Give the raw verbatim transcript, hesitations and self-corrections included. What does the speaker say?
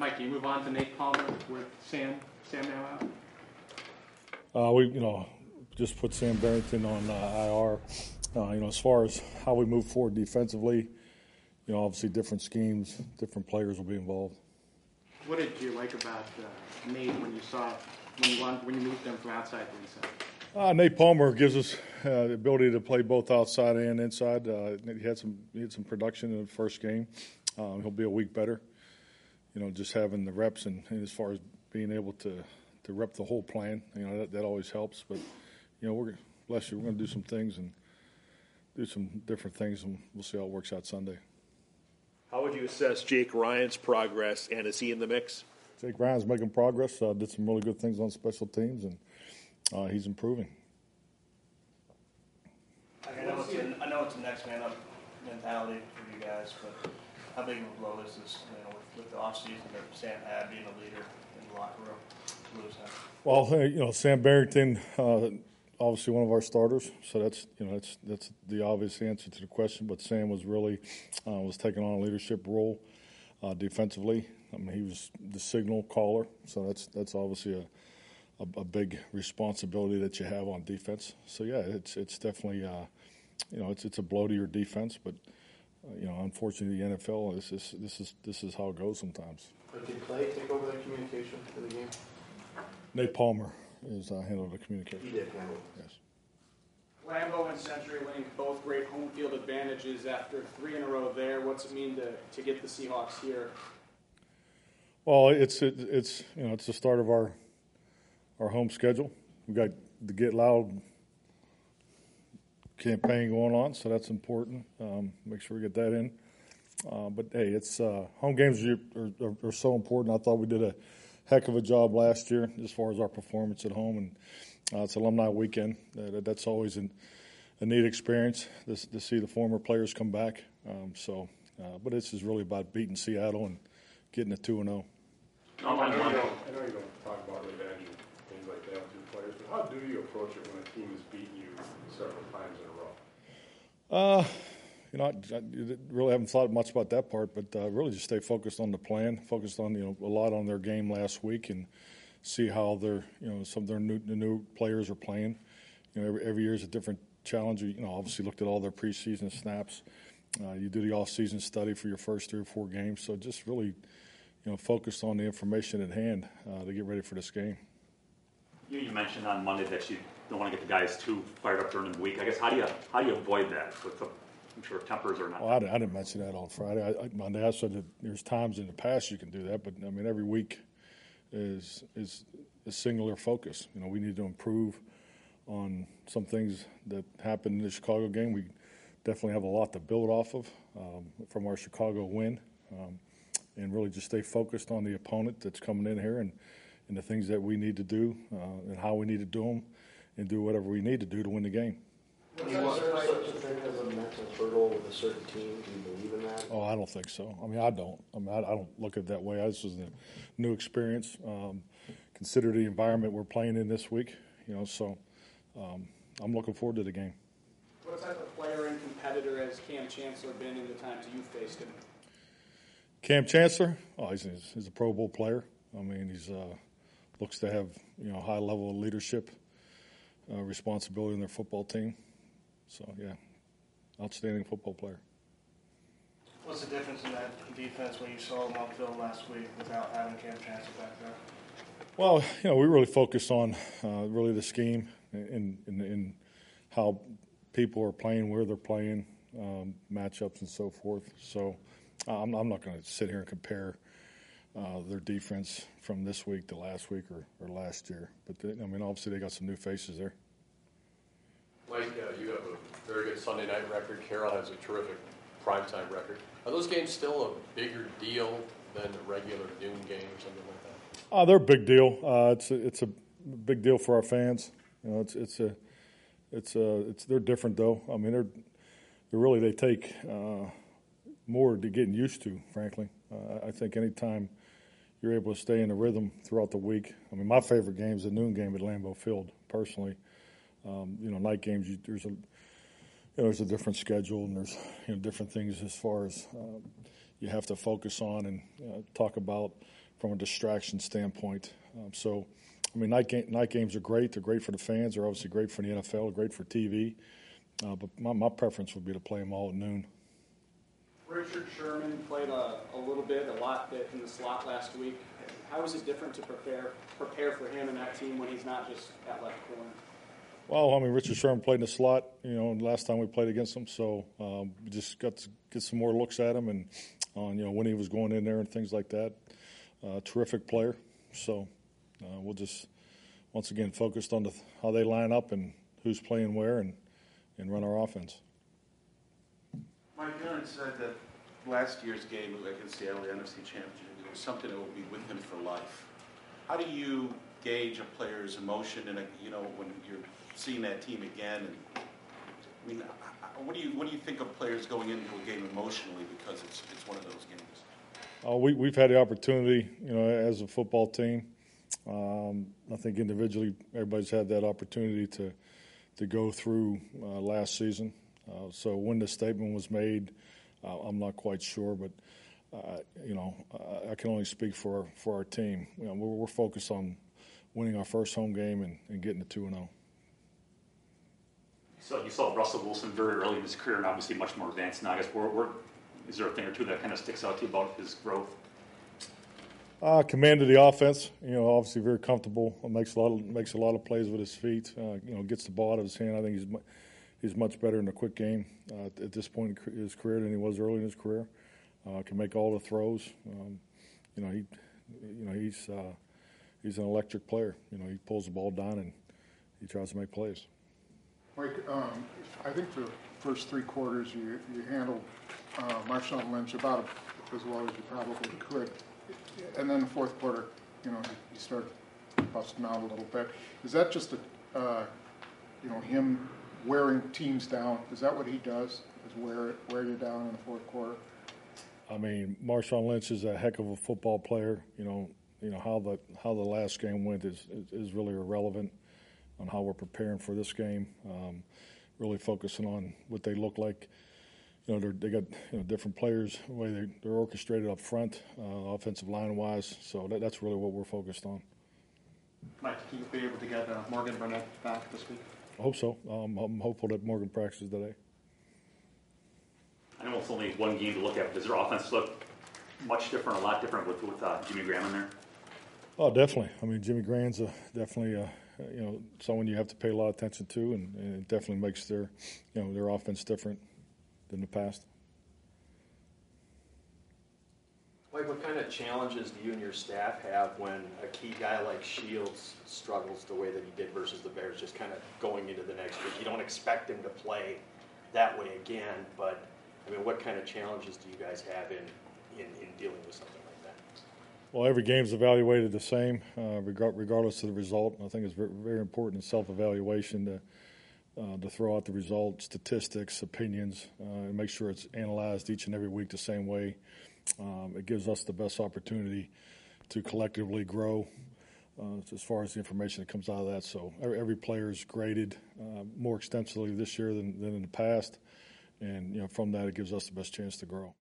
Mike, can you move on to Nate Palmer with Sam? Sam now out? Uh, we, you know, just put Sam Barrington on uh, I R. Uh, you know, as far as how we move forward defensively, you know, obviously different schemes, different players will be involved. What did you like about uh, Nate when you saw when you want, when you moved them from outside to inside? Uh, Nate Palmer gives us uh, the ability to play both outside and inside. Uh, he had some he had some production in the first game. Um, he'll be a week better. You know, just having the reps and, and as far as being able to, to rep the whole plan, you know, that, that always helps. But, you know, we're bless you, we're going to do some things and do some different things, and we'll see how it works out Sunday. How would you assess Jake Ryan's progress, and is he in the mix? Jake Ryan's making progress. Uh, did some really good things on special teams, and uh, he's improving. I know, it's a, I know it's a next man up mentality for you guys, but how big of a blow is this, you know, with, with the offseason that Sam had being a leader in the locker room to lose him? Well, you know, Sam Barrington, uh, obviously one of our starters, so that's you know that's that's the obvious answer to the question. But Sam was really uh, was taking on a leadership role uh, defensively. I mean, he was the signal caller, so that's that's obviously a, a a big responsibility that you have on defense. So yeah, it's it's definitely uh, you know it's it's a blow to your defense, but uh, you know unfortunately the N F L this is this is this is how it goes sometimes. But did Clay take over that communication for the game? Nate Palmer is uh, handled the communication. He did handle it. Yes. Lambeau and CenturyLink, both great home field advantages after three in a row there. What's it mean to, to get the Seahawks here? Well, it's it, it's you know it's the start of our our home schedule. We got the Get Loud campaign going on, so that's important. Um, make sure we get that in. Uh, but hey, it's uh, home games are, are, are so important. I thought we did a heck of a job last year as far as our performance at home, and uh, it's alumni weekend. Uh, that's always an, a neat experience to, to see the former players come back. Um, so, uh, but this is really about beating Seattle and getting a two and zero. I know, you don't, I know you don't talk about revenge and things like that with your players, but how do you approach it when a team has beaten you several times in a row? Uh, you know, I, I really haven't thought much about that part, but uh, really just stay focused on the plan, focused on you know a lot on their game last week, and see how their you know some of their new the new players are playing. You know, every, every year is a different challenge. You know, obviously looked at all their preseason snaps. Uh, you do the off-season study for your first three or four games, so just really you know focused on the information at hand uh, to get ready for this game. You, you mentioned on Monday that you don't want to get the guys too fired up during the week. I guess how do you how do you avoid that? With the, I'm sure tempers are not. Well, I, I didn't mention that on Friday. I, I, Monday, I said that there's times in the past you can do that, but I mean every week is is a singular focus. You know, we need to improve on some things that happened in the Chicago game. We definitely have a lot to build off of um, from our Chicago win, um, and really just stay focused on the opponent that's coming in here and, and the things that we need to do uh, and how we need to do them, and do whatever we need to do to win the game. Is there such a thing as a mental hurdle with a certain team? Do you believe in that? Oh, I don't think so. I mean, I don't. I mean, I, I don't look at it that way. This is a new experience. Um, consider the environment we're playing in this week. You know, so um, I'm looking forward to the game. What type of player and competitor has Cam Chancellor been in the times you faced him? Cam Chancellor, oh, he's, he's a Pro Bowl player. I mean, he's uh, looks to have you know a high level of leadership, uh, responsibility in their football team. So yeah, outstanding football player. What's the difference in that defense when you saw them on film last week without having Cam Chancellor back there? Well, you know, we really focus on uh, really the scheme and, and, and how people are playing, where they're playing, um, matchups and so forth. So uh, I'm, I'm not going to sit here and compare uh, their defense from this week to last week or, or last year. But, they, I mean, obviously they got some new faces there. Mike, uh, you have a very good Sunday night record. Carroll has a terrific primetime record. Are those games still a bigger deal than a regular noon game or something like that? Uh, they're a big deal. Uh, it's a, it's a big deal for our fans. You know, it's it's a it's a it's they're different though. I mean, they're they really they take uh, more to getting used to. Frankly, uh, I think anytime you're able to stay in a rhythm throughout the week. I mean, my favorite game is the noon game at Lambeau Field. Personally, um, you know, night games you, there's a you know, there's a different schedule and there's you know different things as far as uh, you have to focus on and uh, talk about from a distraction standpoint. Um, so, I mean, night, game, night games are great. They're great for the fans. They're obviously great for the N F L, great for T V. Uh, but my, my preference would be to play them all at noon. Richard Sherman played a, a little bit, a lot in the slot last week. How is it different to prepare prepare for him and that team when he's not just at left corner? Well, I mean, Richard Sherman played in the slot, you know, last time we played against him, so um, we just got to get some more looks at him and on, you know, when he was going in there and things like that. Uh, terrific player. So uh, we'll just, once again, focused on the, how they line up and who's playing where and, and run our offense. Mike Aaron said that last year's game against Seattle, the N F C Championship, it was something that will be with him for life. How do you gauge a player's emotion and, you know, when you're seeing that team again? And I mean, what do you what do you think of players going into a game emotionally because it's it's one of those games? Uh, we, we've had the opportunity, you know, as a football team. Um, I think individually, everybody's had that opportunity to to go through uh, last season. Uh, so when the statement was made, uh, I'm not quite sure, but uh, you know, I, I can only speak for for our team. You know, we're, we're focused on winning our first home game and, and getting to two and zero. So you saw Russell Wilson very early in his career, and obviously much more advanced now. I guess we're, we're, is there a thing or two that kind of sticks out to you about his growth? Uh, command of the offense, you know, obviously very comfortable. Makes a lot of makes a lot of plays with his feet. Uh, you know, gets the ball out of his hand. I think he's he's much better in a quick game uh, at this point in his career than he was early in his career. Uh, can make all the throws. Um, you know, he, you know, he's uh, he's an electric player. You know, he pulls the ball down and he tries to make plays. Mike, um, I think the first three quarters you you handled uh, Marshawn Lynch about as well as you probably could. And then the fourth quarter, you know, you start busting out a little bit. Is that just a, uh, you know, him wearing teams down? Is that what he does? Is wear wear you down in the fourth quarter? I mean, Marshawn Lynch is a heck of a football player. You know, you know how the how the last game went is is really irrelevant on how we're preparing for this game. Um, really focusing on what they look like. You know, they're, they got you know, different players, the way they, they're orchestrated up front, uh, offensive line-wise. So that, that's really what we're focused on. Mike, can you be able to get uh, Morgan Burnett back this week? I hope so. Um, I'm hopeful that Morgan practices today. I know it's only one game to look at, but does their offense look much different, a lot different with, with uh, Jimmy Graham in there? Oh, definitely. I mean, Jimmy Graham's a, definitely a, you know, someone you have to pay a lot of attention to, and, and it definitely makes their, you know, their offense different than the past. Mike, what kind of challenges do you and your staff have when a key guy like Shields struggles the way that he did versus the Bears, just kind of going into the next week? You don't expect him to play that way again, but I mean, what kind of challenges do you guys have in, in, in dealing with something like that? Well, every game's evaluated the same, uh, regardless of the result. I think it's very, very important in self-evaluation to Uh, to throw out the results, statistics, opinions, uh, and make sure it's analyzed each and every week the same way. Um, it gives us the best opportunity to collectively grow uh, as far as the information that comes out of that. So every, every player is graded uh, more extensively this year than, than in the past, and you know from that it gives us the best chance to grow.